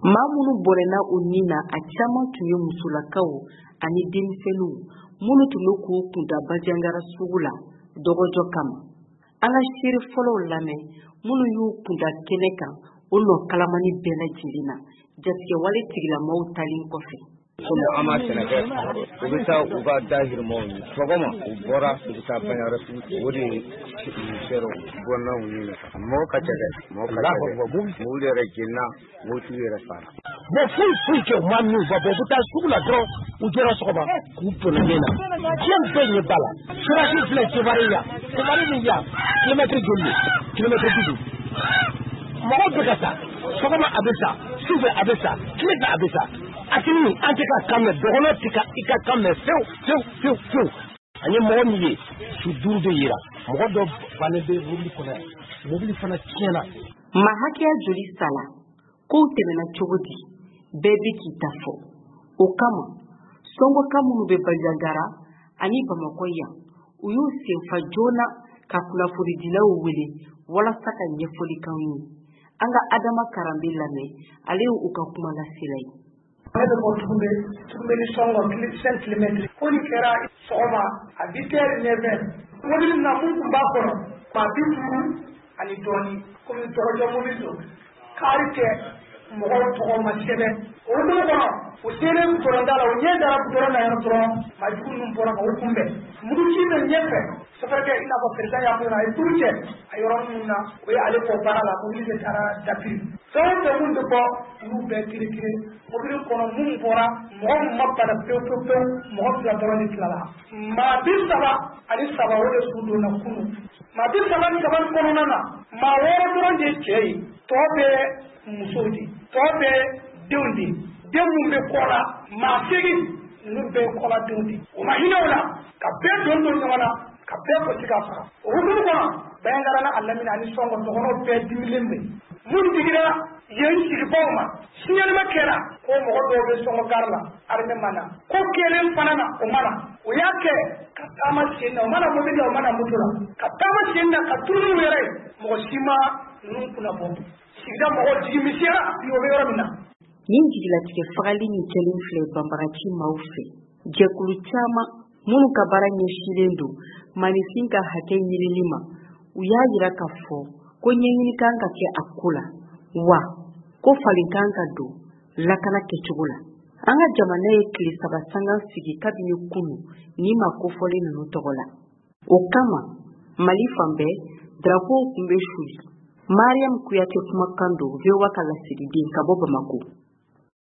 maa minnu bɔnɛna o nin na a caman tun ye musolakaw ani denmisɛnninw minnu tun bɛ k'u kunda Bandiagara sugu la dɔgɔjɔ kama. An ka seere fɔlɔw lamɛn minnu y'u kunda kɛnɛ kan o nɔ kalamani bɛɛ lajɛlen na jatigɛwale tigilamɔgɔw talen kɔfɛ. Komi an ma sɛnɛkɛ u bɛ taa u ka dahirimɛw ɲini sɔgɔma u bɔra u bɛ taa Bandiagara sugu o de ye sɛrɛw bɔnnaw ɲini mɔgɔ ka ca dɛ mobili yɛrɛ jenina motiw yɛrɛ fara. foyi kɛ u ma min fɔ u bɛ taa sugu la dɔrɔn u jɛra sɔgɔma k'u tɔnɔlen na diɲɛ bɛɛ ɲɛ ba la sirasi filɛ Sevare min yan kilomɛtiri joli kilomɛtiri 50 mɔgɔ bɛ ka sa sɔgɔma a bɛ sa sufɛ a bɛ sa tile fɛ a bɛ sa Asimi an tɛ ka kan mɛn dɔgɔnɔ tɛ ka i ka kan mɛn fewu an ye mɔgɔ min ye su 5 de yira mɔgɔ dɔ bannen bɛ mobili kɔnɔ mobili fana tiɲɛna. Maa hakɛya joli sala kow tɛmɛna cogo di bɛɛ bɛ k'i ta fɔ o kama sɔngɔka minnu bɛ Bandiagara ani Bamakɔ yan u y'u senfa joona ka kunnafonidilaw wele walasa ka ɲɛfɔli k'anw ye. An ka Adama Karambe lamɛn ale y'u ka kuma lasela ye. Ne bɛ bɔ Tukunbɛ ni sɔngɔ 5 kilomɛtiri fo ni kɛra sɔgɔma a 8h09 mobili na mun tun b'a kɔnɔ maa 50 ani dɔɔnin komi dɔgɔjɔ mobili don kari tɛ mɔgɔw tɔgɔ ma sɛbɛn o don kɔnɔ o selen gudɔrɔnda la o ɲɛ dara gudɔrɔn na yɔrɔ dɔrɔn maa jugu ninnu bɔra ka o kunbɛn muguci bɛ ɲɛfɛ safarikɛ i n'a fɔ président y'a fɔ a ye turu cɛ a yɔrɔ minnu na o ye ale bɔ baara la mobili bɛ taara dapiri fɛn o fɛn minnu bɛ bɔ olu bɛɛ kirikiri mobili kɔnɔ minnu bɔra mɔgɔ min ma bana pewu mɔgɔ 2 dɔrɔn de tilala maa 37 o de su donna kunun maa 37 kɔnɔna na maa 6 dɔrɔn de cɛ ye tɔ bɛ musow de tɔ bɛ denw de den minnu bɛ kɔ la maa 8 ninnu bɛɛ kɔla denw de o ma hinɛ o la ka bɛɛ don ɲɔgɔn na ka bɛɛ gosi ka fara o hukumu kɔnɔ Bandiagara n'a lamini ani sɔngɔ dɔgɔnɔw bɛɛ dimilen bɛ mun digira yen sigibaw ma signalema kɛra ko mɔgɔ dɔw bɛ sɔngɔ gari la armée mana ko kelen fana na o mana o y'a kɛ ka taama sen na o mana mobili la o mana moto la ka taama sen na ka tunu n'u yɛrɛ ye mɔgɔ si ma ninnu kunna bɔ sigida mɔgɔ jigi misɛra bi o bɛ yɔrɔ min na. Nin jigilatigɛ fagali min kɛlen filɛ banbagaci maaw fɛ jɛkulu caman minnu ka baara ɲɛsinnen don maninfin ka hakɛ ɲinili ma u y'a jira k'a fɔ ko ɲɛɲini kan ka kɛ a ko la wa ko falen kan ka don lakana kɛcogo la. An ka jamana ye tile 3 sanga sigi kabini kunu ni ma kofɔlen ninnu tɔgɔ la. O kama Mali fan bɛɛ drapeau kun bɛ suli. Mariam Kuyate kumakan don VOA ka lasigiden ka bɔ Bamako.